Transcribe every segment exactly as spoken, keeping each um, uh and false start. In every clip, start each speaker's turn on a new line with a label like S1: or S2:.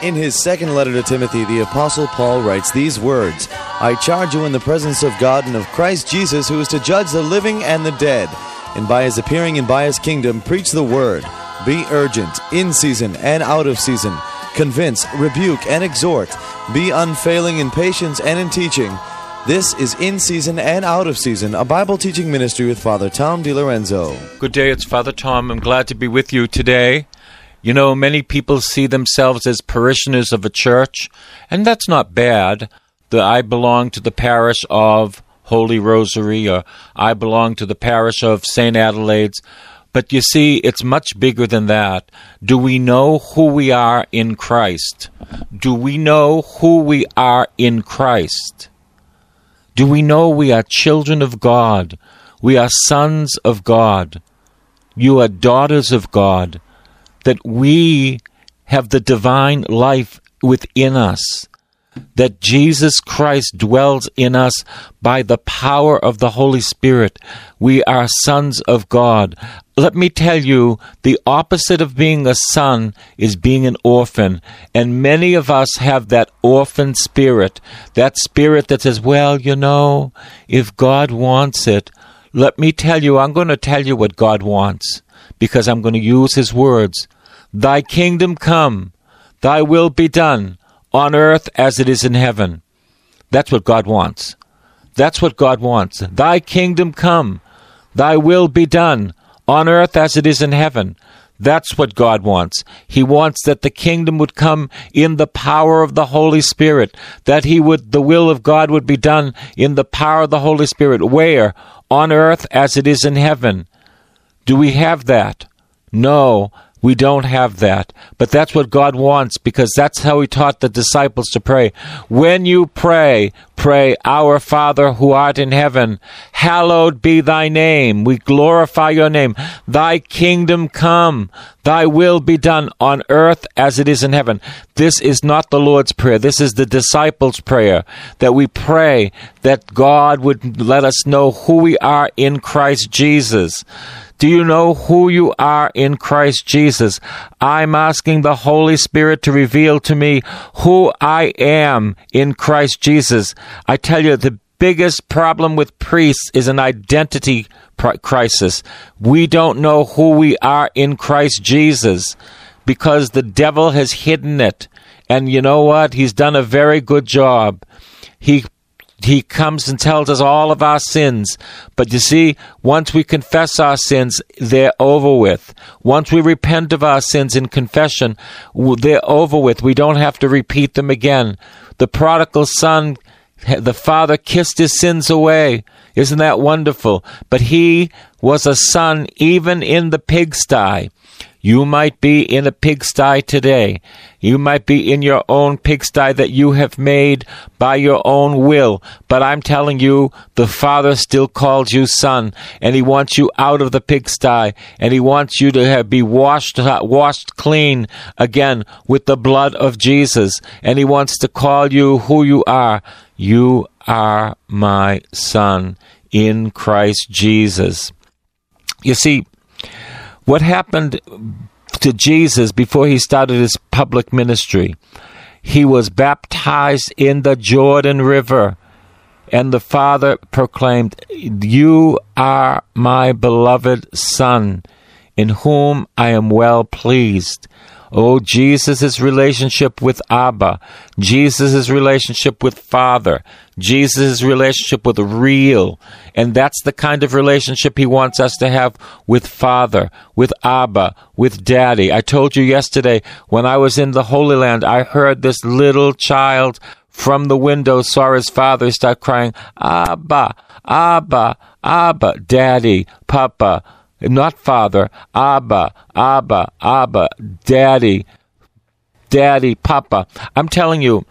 S1: In his second letter to Timothy, the Apostle Paul writes these words, I charge you in the presence of God and of Christ Jesus, who is to judge the living and the dead, and by his appearing and by his kingdom, preach the word. Be urgent, in season and out of season. Convince, rebuke, and exhort. Be unfailing in patience and in teaching. This is In Season and Out of Season, a Bible teaching ministry with Father Tom DiLorenzo.
S2: Good day, it's Father Tom. I'm glad to be with you today. You know, many people see themselves as parishioners of a church, and that's not bad. The, I belong to the parish of Holy Rosary, or I belong to the parish of Saint Adelaide's. But you see, it's much bigger than that. Do we know who we are in Christ? Do we know who we are in Christ? Do we know we are children of God? We are sons of God. You are daughters of God. That we have the divine life within us, that Jesus Christ dwells in us by the power of the Holy Spirit. We are sons of God. Let me tell you, the opposite of being a son is being an orphan, and many of us have that orphan spirit, that spirit that says, well, you know, if God wants it, let me tell you, I'm going to tell you what God wants, because I'm going to use his words. Thy kingdom come, thy will be done, on earth as it is in heaven. That's what God wants. That's what God wants. Thy kingdom come, thy will be done, on earth as it is in heaven. That's what God wants. He wants that the kingdom would come in the power of the Holy Spirit, that he would, the will of God would be done in the power of the Holy Spirit. Where? On earth as it is in heaven. Do we have that? No. We don't have that, but that's what God wants, because that's how he taught the disciples to pray. When you pray, pray, Our Father who art in heaven, hallowed be thy name. We glorify your name. Thy kingdom come, thy will be done on earth as it is in heaven. This is not the Lord's Prayer. This is the disciples' prayer, that we pray that God would let us know who we are in Christ Jesus. Do you know who you are in Christ Jesus? I'm asking the Holy Spirit to reveal to me who I am in Christ Jesus. I tell you, the biggest problem with priests is an identity crisis. We don't know who we are in Christ Jesus because the devil has hidden it. And you know what? He's done a very good job. He He comes and tells us all of our sins. But you see, once we confess our sins, they're over with. Once we repent of our sins in confession, they're over with. We don't have to repeat them again. The prodigal son, the father kissed his sins away. Isn't that wonderful? But he was a son even in the pigsty. You might be in a pigsty today. You might be in your own pigsty that you have made by your own will. But I'm telling you, the Father still calls you son, and he wants you out of the pigsty, and he wants you to have, be washed, washed clean again with the blood of Jesus, and he wants to call you who you are. You are my son in Christ Jesus. You see, what happened to Jesus before he started his public ministry? He was baptized in the Jordan River, and the Father proclaimed, you are my beloved Son, in whom I am well pleased. Oh, Jesus' relationship with Abba, Jesus' relationship with Father, Jesus' relationship with real. And that's the kind of relationship he wants us to have with Father, with Abba, with Daddy. I told you yesterday, when I was in the Holy Land, I heard this little child from the window, saw his father start crying, Abba, Abba, Abba, Daddy, Papa. Not Father, Abba, Abba, Abba, Daddy, Daddy, Papa. I'm telling you,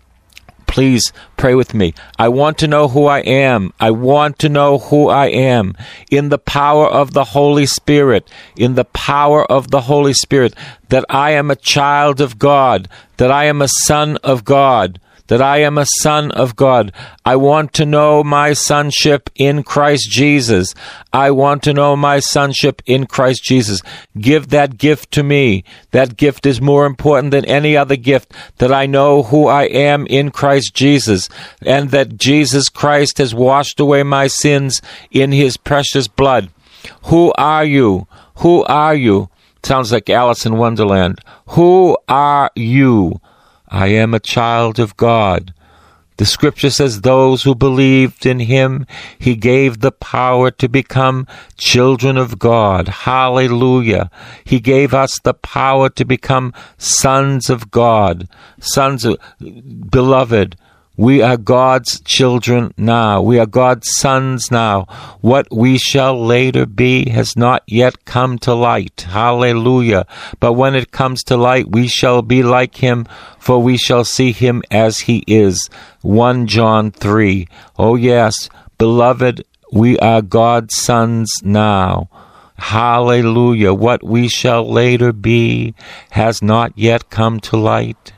S2: please pray with me. I want to know who I am. I want to know who I am. In the power of the Holy Spirit, in the power of the Holy Spirit, that I am a child of God, that I am a son of God, that I am a son of God. I want to know my sonship in Christ Jesus. I want to know my sonship in Christ Jesus. Give that gift to me. That gift is more important than any other gift, that I know who I am in Christ Jesus, and that Jesus Christ has washed away my sins in his precious blood. Who are you? Who are you? Sounds like Alice in Wonderland. Who are you? I am a child of God. The scripture says those who believed in him, he gave the power to become children of God. Hallelujah. He gave us the power to become sons of God. Sons of, beloved, we are God's children now. We are God's sons now. What we shall later be has not yet come to light. Hallelujah. But when it comes to light, we shall be like him, for we shall see him as he is. First John three. Oh yes, beloved, we are God's sons now. Hallelujah. What we shall later be has not yet come to light.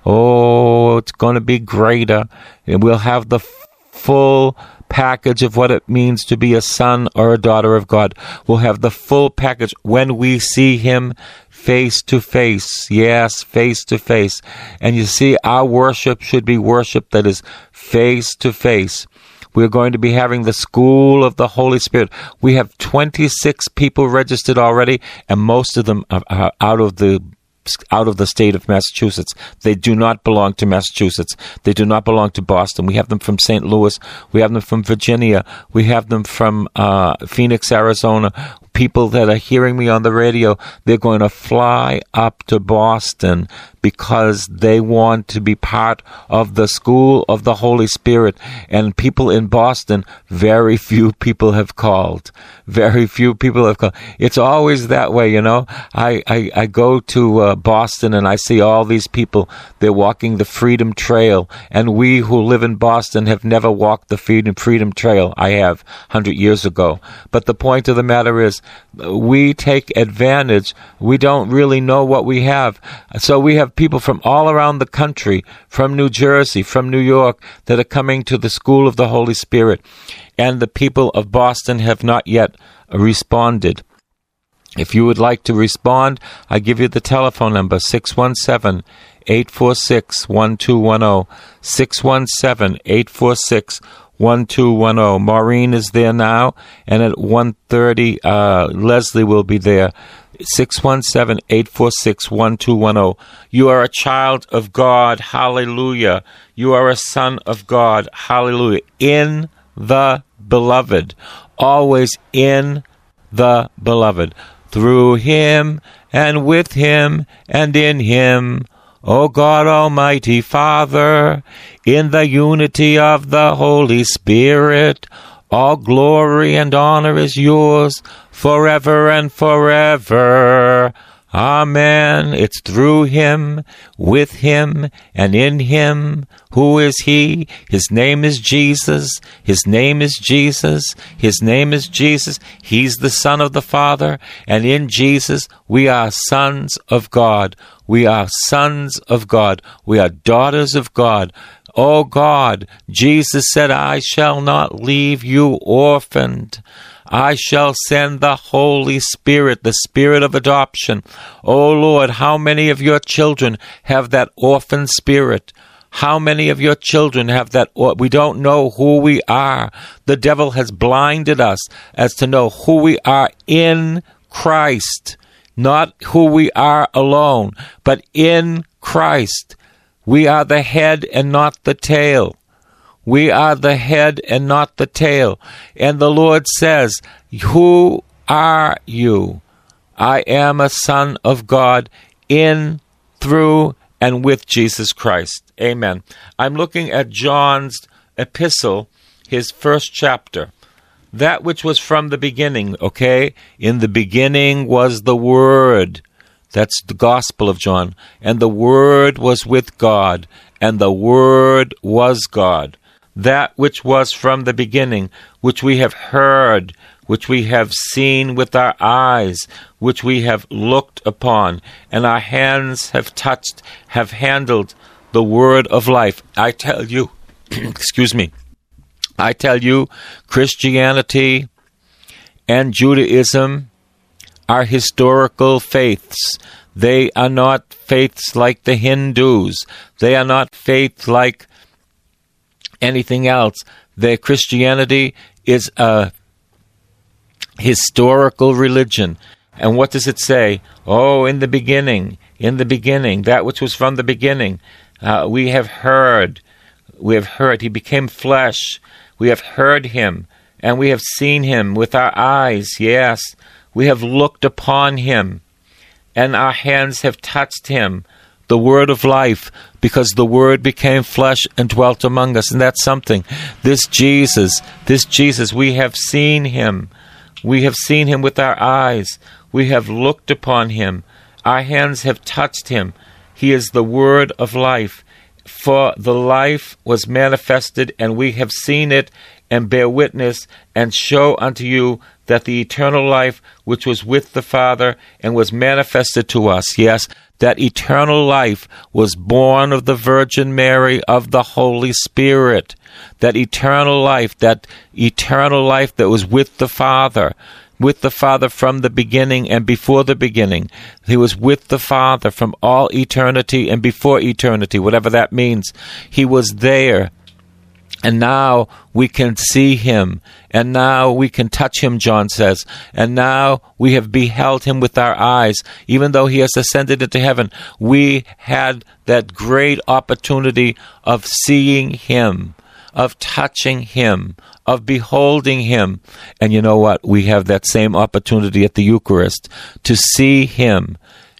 S2: Oh, it's going to be greater, and we'll have the f- full package of what it means to be a son or a daughter of God. We'll have the full package when we see him face to face. Yes, face to face. And you see, our worship should be worship that is face to face. We're going to be having the School of the Holy Spirit. We have twenty-six people registered already, and most of them are, are out of the out of the state of Massachusetts. They do not belong to Massachusetts. They do not belong to Boston. We have them from Saint Louis. We have them from Virginia. We have them from uh, Phoenix, Arizona. People that are hearing me on the radio, they're going to fly up to Boston because they want to be part of the School of the Holy Spirit. And people in Boston, very few people have called. Very few people have called. It's always that way, you know. I, I, I go to uh, Boston and I see all these people. They're walking the Freedom Trail. And we who live in Boston have never walked the Freedom, Freedom Trail. I have, one hundred years ago. But the point of the matter is, we take advantage. We don't really know what we have. So we have people from all around the country, from New Jersey, from New York, that are coming to the School of the Holy Spirit. And the people of Boston have not yet responded. If you would like to respond, I give you the telephone number, six one seven, eight four six, one two one zero, six one seven, eight four six, one two one zero. Maureen is there now, and at one thirty, uh, Leslie will be there. six one seven, eight four six, one two one zero. You are a child of God. Hallelujah. You are a son of God. Hallelujah. In the beloved. Always in the beloved. Through him and with him and in him. O God Almighty Father, in the unity of the Holy Spirit, all glory and honor is yours forever and forever. Amen. It's through him, with him, and in him. Who is he? His name is Jesus. His name is Jesus. His name is Jesus. He's the Son of the Father. And in Jesus, we are sons of God. We are sons of God. We are daughters of God. Oh God, Jesus said, I shall not leave you orphaned. I shall send the Holy Spirit, the Spirit of adoption. Oh Lord, how many of your children have that orphan spirit? How many of your children have that? Or- we don't know who we are. The devil has blinded us as to know who we are in Christ. Not who we are alone, but in Christ. We are the head and not the tail. We are the head and not the tail. And the Lord says, who are you? I am a son of God in, through, and with Jesus Christ. Amen. I'm looking at John's epistle, his first chapter. That which was from the beginning, okay? In the beginning was the Word. That's the Gospel of John. And the Word was with God, and the Word was God. That which was from the beginning, which we have heard, which we have seen with our eyes, which we have looked upon, and our hands have touched, have handled the word of life. I tell you, excuse me, I tell you, Christianity and Judaism are historical faiths. They are not faiths like the Hindus. They are not faiths like anything else. Their Christianity is a historical religion. And what does it say? Oh, in the beginning, in the beginning, that which was from the beginning, uh, we have heard, we have heard, he became flesh, we have heard him, and we have seen him with our eyes, yes, we have looked upon him, and our hands have touched him, the word of life, because the word became flesh and dwelt among us, and that's something. This Jesus, this Jesus, we have seen him, we have seen him with our eyes, we have looked upon him, our hands have touched him. He is the word of life. For the life was manifested, and we have seen it, and bear witness, and show unto you that the eternal life which was with the Father and was manifested to us, yes, that eternal life was born of the Virgin Mary, of the Holy Spirit. That eternal life, that eternal life that was with the Father, with the Father from the beginning and before the beginning. He was with the Father from all eternity and before eternity, whatever that means. He was there. And now we can see him. And now we can touch him, John says. And now we have beheld him with our eyes. Even though he has ascended into heaven, we had that great opportunity of seeing him, of touching him, of beholding him. And you know what? We have that same opportunity at the Eucharist to see him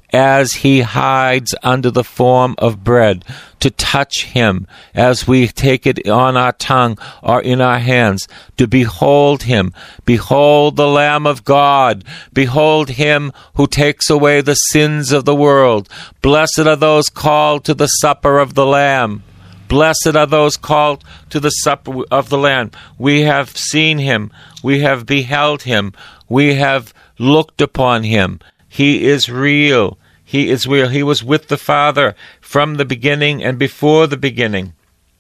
S2: as he hides under the form of bread, to touch him as we take it on our tongue or in our hands, to behold him. Behold the Lamb of God. Behold him who takes away the sins of the world. Blessed are those called to the supper of the Lamb. Blessed are those called to the supper of the Lamb. We have seen him. We have beheld him. We have looked upon him. He is real. He is real. He was with the Father from the beginning and before the beginning.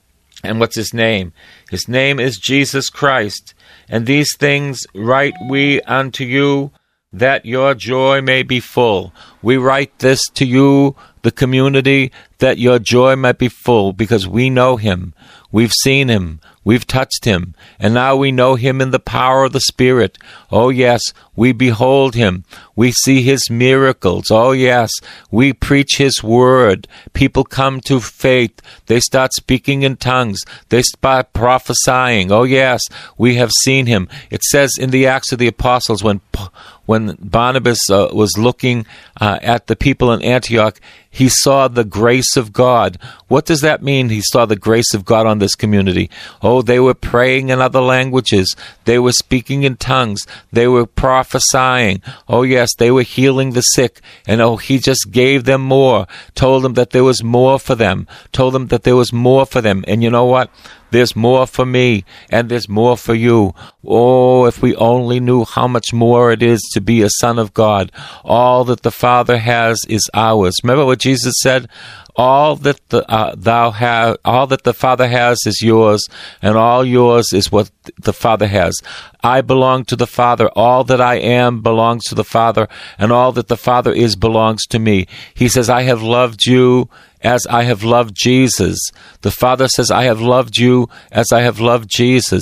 S2: And what's his name? His name is Jesus Christ. And these things write we unto you, that your joy may be full. We write this to you, the community, that your joy might be full, because we know him. We've seen him. We've touched him. And now we know him in the power of the Spirit. Oh, yes, we behold him. We see his miracles. Oh, yes, we preach his word. People come to faith. They start speaking in tongues. They start prophesying. Oh, yes, we have seen him. It says in the Acts of the Apostles, when when Barnabas uh, was looking uh, at the people in Antioch, he saw the grace of God. What does that mean, he saw the grace of God on this community? Oh, they were praying in other languages. They were speaking in tongues. They were prophesying. Oh, yes, they were healing the sick. And oh, he just gave them more, told them that there was more for them, told them that there was more for them. And you know what? There's more for me, and there's more for you. Oh, if we only knew how much more it is to be a son of God. All that the Father has is ours. Remember what Jesus said? All that the uh, thou have, all that the Father has is yours, and all yours is what the Father has. I belong to the Father. All that I am belongs to the Father, and all that the Father is belongs to me. He says, I have loved you as I have loved Jesus. The Father says, I have loved you as I have loved Jesus.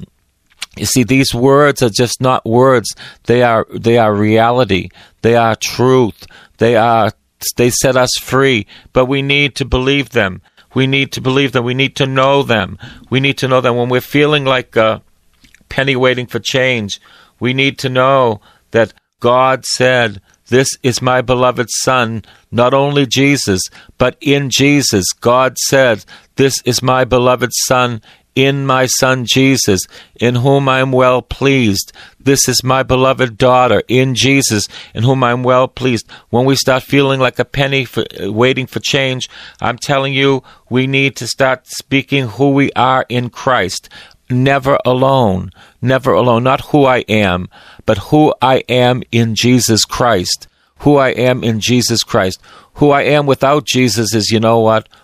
S2: You see, these words are just not words. They are they are reality. They are truth. They are they set us free, but we need to believe them. We need to believe them. We need to know them. We need to know them. When we're feeling like a penny waiting for change, we need to know that God said, this is my beloved Son, not only Jesus, but in Jesus. God said, this is my beloved Son, in my Son Jesus, in whom I am well pleased. This is my beloved daughter, in Jesus, in whom I am well pleased. When we start feeling like a penny for, uh, waiting for change, I'm telling you, we need to start speaking who we are in Christ. Never alone, never alone, not who I am, but who I am in Jesus Christ. Who I am in Jesus Christ. Who I am without Jesus is, you know what?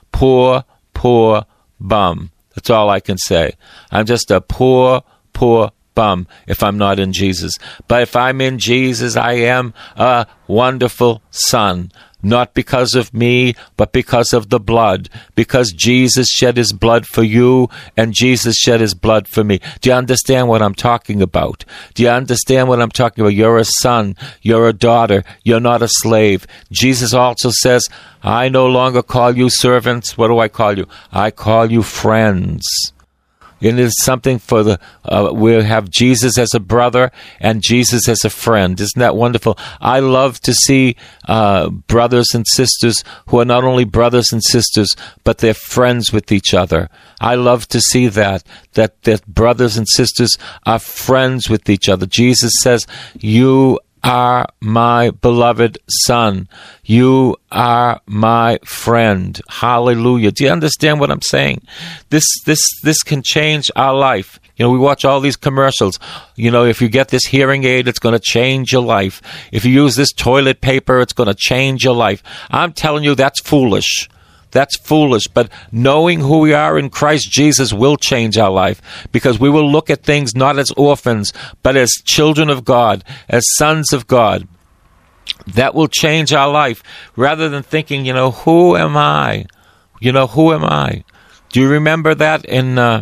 S2: poor, poor bum. That's all I can say. I'm just a poor, poor bum if I'm not in Jesus. But if I'm in Jesus, I am a wonderful son. Not because of me, but because of the blood. Because Jesus shed his blood for you, and Jesus shed his blood for me. Do you understand what I'm talking about? Do you understand what I'm talking about? You're a son. You're a daughter. You're not a slave. Jesus also says, I no longer call you servants. What do I call you? I call you friends. It is something for the, uh, we'll have Jesus as a brother and Jesus as a friend. Isn't that wonderful? I love to see uh, brothers and sisters who are not only brothers and sisters, but they're friends with each other. I love to see that, that, that brothers and sisters are friends with each other. Jesus says, you are my beloved son. You are my friend. Hallelujah. Do you understand what I'm saying? This this this can change our life. You know, we watch all these commercials. You know, if you get this hearing aid, it's going to change your life. If you use this toilet paper, it's going to change your life. I'm telling you, that's foolish. That's foolish, but knowing who we are in Christ Jesus will change our life, because we will look at things not as orphans, but as children of God, as sons of God. That will change our life, rather than thinking, you know, who am I? You know, who am I? Do you remember that in uh,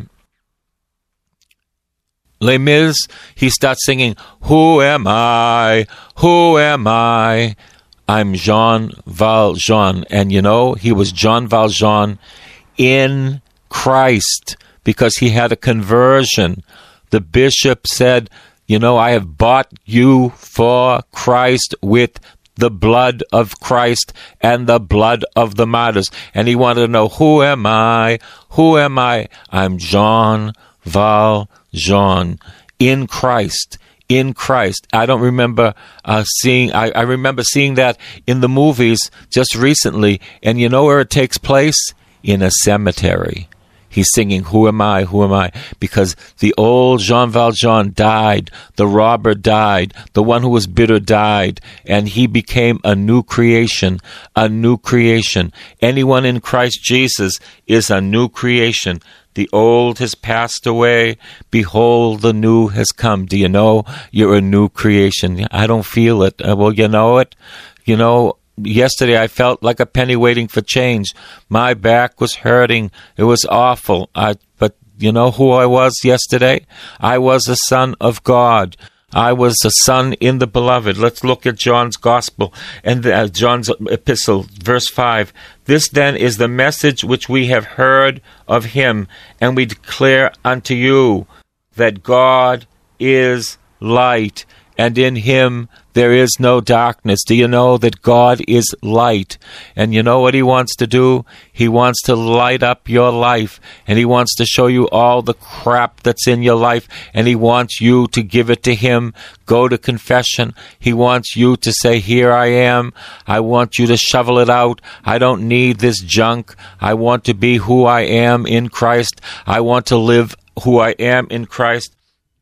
S2: Les Mis? He starts singing, who am I? Who am I? I'm Jean Valjean. And you know, he was Jean Valjean in Christ because he had a conversion. The bishop said, you know, I have bought you for Christ with the blood of Christ and the blood of the martyrs. And he wanted to know, who am I? Who am I? I'm Jean Valjean in Christ. In Christ. I don't remember uh, seeing, I, I remember seeing that in the movies just recently. And you know where it takes place? In a cemetery. He's singing, who am I, who am I? Because the old Jean Valjean died, the robber died, the one who was bitter died, and he became a new creation, a new creation. Anyone in Christ Jesus is a new creation. The old has passed away. Behold, the new has come. Do you know you're a new creation? I don't feel it. Uh, well, you know it. You know, yesterday I felt like a penny waiting for change. My back was hurting. It was awful. I, but you know who I was yesterday? I was a son of God. I was a son in the beloved. Let's look at John's gospel and uh, John's epistle, verse five. This then is the message which we have heard of him, and we declare unto you that God is light, and in him there is no darkness. Do you know that God is light? And you know what he wants to do? He wants to light up your life, and he wants to show you all the crap that's in your life, and he wants you to give it to him. Go to confession. He wants you to say, here I am. I want you to shovel it out. I don't need this junk. I want to be who I am in Christ. I want to live who I am in Christ.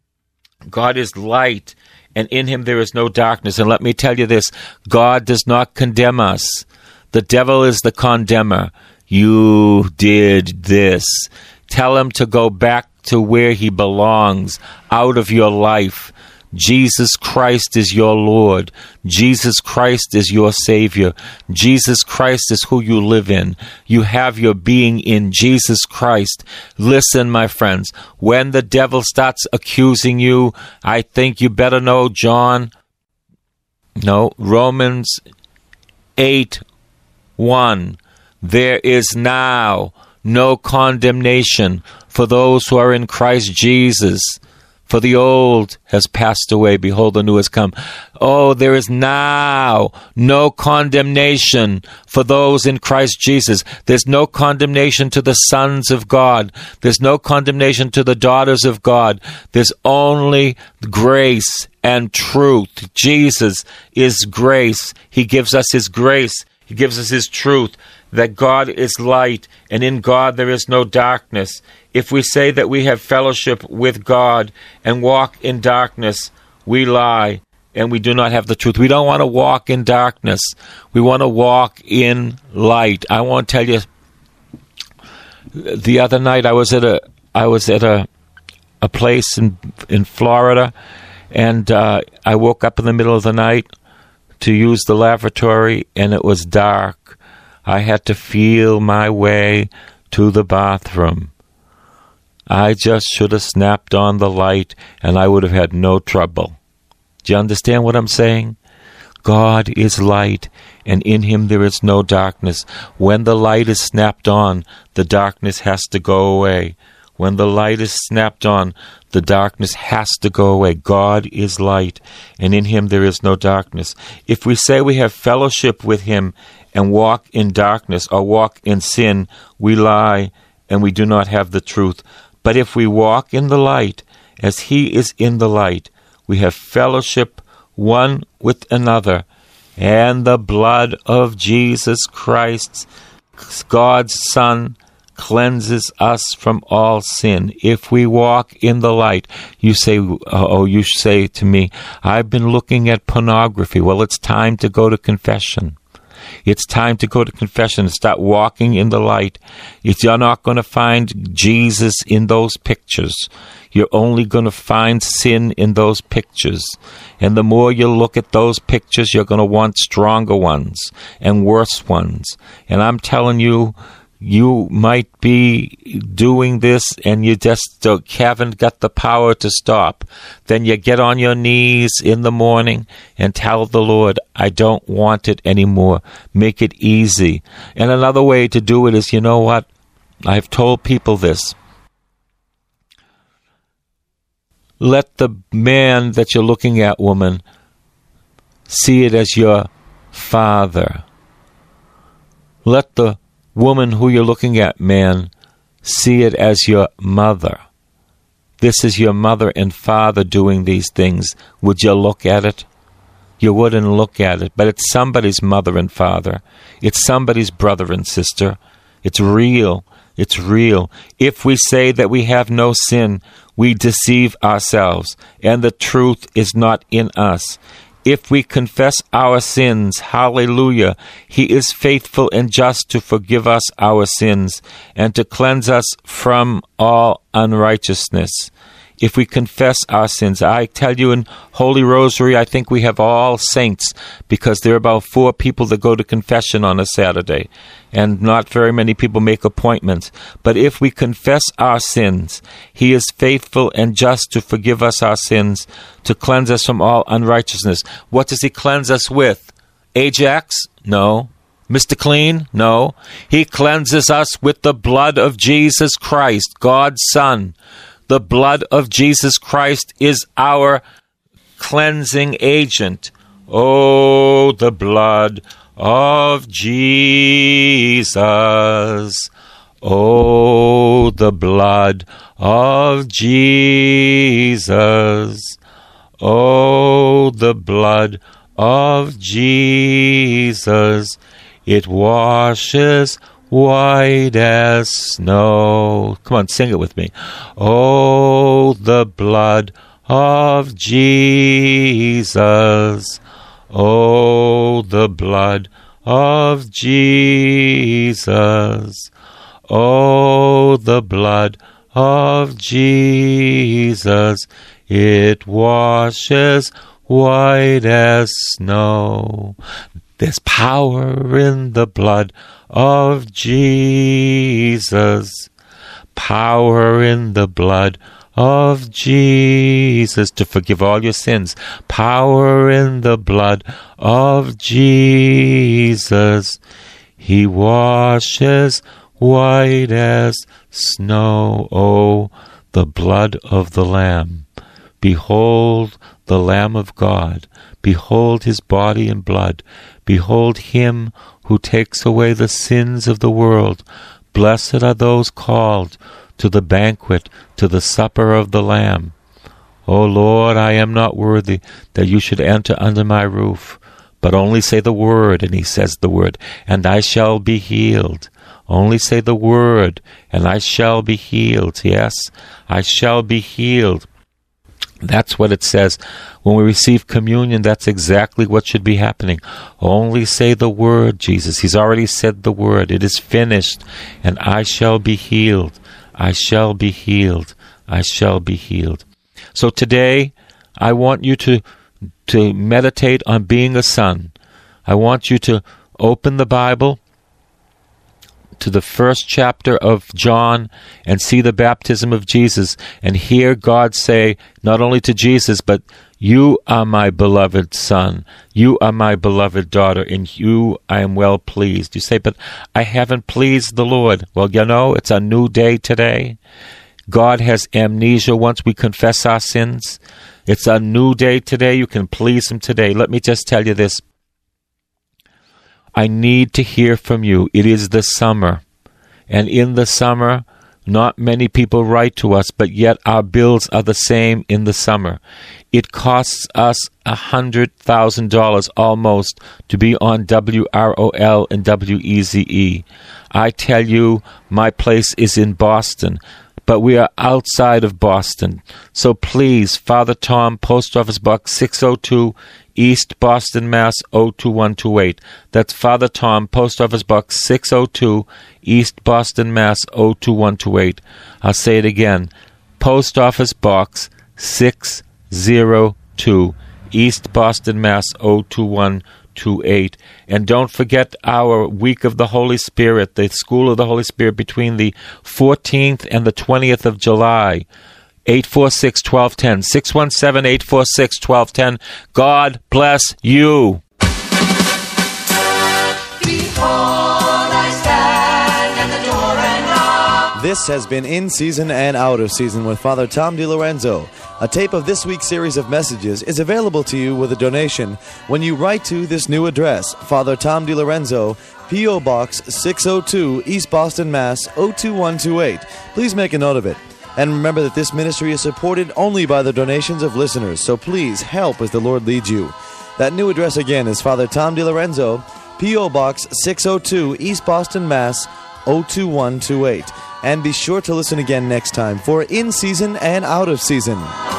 S2: God is light, and in him there is no darkness. And let me tell you this, God does not condemn us. The devil is the condemner. You did this. Tell him to go back to where he belongs, out of your life. Jesus Christ is your Lord. Jesus Christ is your Savior. Jesus Christ is who you live in. You have your being in Jesus Christ. Listen, my friends, when the devil starts accusing you, I think you better know John, no, Romans eight one. There is now no condemnation for those who are in Christ Jesus. For the old has passed away. Behold, the new has come. Oh, there is now no condemnation for those in Christ Jesus. There's no condemnation to the sons of God. There's no condemnation to the daughters of God. There's only grace and truth. Jesus is grace. He gives us his grace. He gives us his truth, that God is light, and in God there is no darkness. If we say that we have fellowship with God and walk in darkness, we lie and we do not have the truth. We don't want to walk in darkness. We want to walk in light. I want to tell you The other night I was at a I was at a a place in in Florida, and uh, I woke up in the middle of the night to use the lavatory, and it was dark. I had to feel my way to the bathroom. I just should have snapped on the light, and I would have had no trouble. Do you understand what I'm saying? God is light, and in him there is no darkness. When the light is snapped on, the darkness has to go away. When the light is snapped on, the darkness has to go away. God is light, and in him there is no darkness. If we say we have fellowship with him and walk in darkness or walk in sin, we lie and we do not have the truth. But if we walk in the light, as he is in the light, we have fellowship one with another, and the blood of Jesus Christ, God's Son, cleanses us from all sin. If we walk in the light, you say, oh, you say to me, I've been looking at pornography. Well, it's time to go to confession. It's time to go to confession and start walking in the light. If you're not going to find Jesus in those pictures, you're only going to find sin in those pictures. And the more you look at those pictures, you're going to want stronger ones and worse ones. And I'm telling you, you might be doing this and you just haven't got the power to stop. Then you get on your knees in the morning and tell the Lord, I don't want it anymore. Make it easy. And another way to do it is, you know what? I've told people this. Let the man that you're looking at, woman, see it as your father. Let the woman who you're looking at, man, see it as your mother. This is your mother and father doing these things. Would you look at it? You wouldn't look at it, but it's somebody's mother and father. It's somebody's brother and sister. It's real. It's real. If we say that we have no sin, we deceive ourselves, and the truth is not in us. If we confess our sins, hallelujah, he is faithful and just to forgive us our sins and to cleanse us from all unrighteousness. If we confess our sins, I tell you in Holy Rosary, I think we have all saints because there are about four people that go to confession on a Saturday, and not very many people make appointments. But if we confess our sins, he is faithful and just to forgive us our sins, to cleanse us from all unrighteousness. What does he cleanse us with? Ajax? No. Mister Clean? No. He cleanses us with the blood of Jesus Christ, God's Son. The blood of Jesus Christ is our cleansing agent. Oh, the blood of Jesus. Oh, the blood of Jesus. Oh, the blood of Jesus. It washes white as snow. Come on, sing it with me. Oh, the blood of Jesus. Oh, the blood of Jesus. Oh, the blood of Jesus. It washes white as snow. There's power in the blood of Jesus. Power in the blood of Jesus to forgive all your sins. Power in the blood of Jesus. He washes white as snow. Oh, the blood of the Lamb. Behold the Lamb of God. Behold his body and blood. Behold him who takes away the sins of the world. Blessed are those called to the banquet, to the supper of the Lamb. O Lord, I am not worthy that you should enter under my roof, but only say the word, and he says the word, and I shall be healed. Only say the word, and I shall be healed. Yes, I shall be healed. That's what it says. When we receive communion, that's exactly what should be happening. Only say the word, Jesus. He's already said the word. It is finished, and I shall be healed. I shall be healed. I shall be healed. So today, I want you to, to meditate on being a son. I want you to open the Bible to the first chapter of John and see the baptism of Jesus and hear God say, not only to Jesus, but you are my beloved son, you are my beloved daughter, in you I am well pleased. You say, but I haven't pleased the Lord. Well, you know, it's a new day today. God has amnesia once we confess our sins. It's a new day today. You can please him today. Let me just tell you this. I need to hear from you. It is the summer. And in the summer, not many people write to us, but yet our bills are the same in the summer. It costs us one hundred thousand dollars almost to be on W R O L and W E Z E. I tell you, my place is in Boston, but we are outside of Boston. So please, Father Tom, Post Office Box six oh two, East Boston, Mass. oh two one two eight. That's Father Tom, Post Office Box six oh two, East Boston, Mass. oh two one two eight. I'll say it again. Post Office Box six oh two, East Boston, Mass. oh two one two eight. And don't forget our Week of the Holy Spirit, the School of the Holy Spirit, between the fourteenth and the twentieth of July. eight four six, one two one zero, six one seven, eight four six, one two one zero. God bless you.
S1: This has been In Season and Out of Season with Father Tom DiLorenzo. A tape of this week's series of messages is available to you with a donation when you write to this new address, Father Tom DiLorenzo, P O. Box six oh two, East Boston, Mass. oh two one two eight. Please make a note of it. And remember that this ministry is supported only by the donations of listeners, so please help as the Lord leads you. That new address again is Father Tom DiLorenzo, P O. Box six oh two, East Boston, Mass. oh two one two eight. And be sure to listen again next time for In Season and Out of Season.